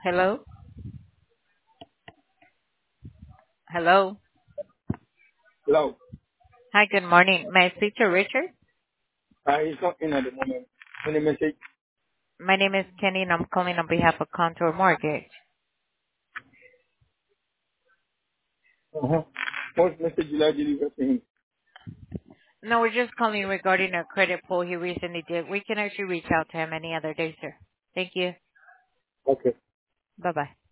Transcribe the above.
Hello? Hello? Hello. Hi, good morning. May I speak to Richard? He's not in at the moment. Any message? My name is Kenny, and I'm calling on behalf of Contour Mortgage. Uh-huh. What message will I deliver to him? No, we're just calling regarding a credit pull he recently did. We can actually reach out to him any other day, sir. Thank you. Okay. Bye-bye.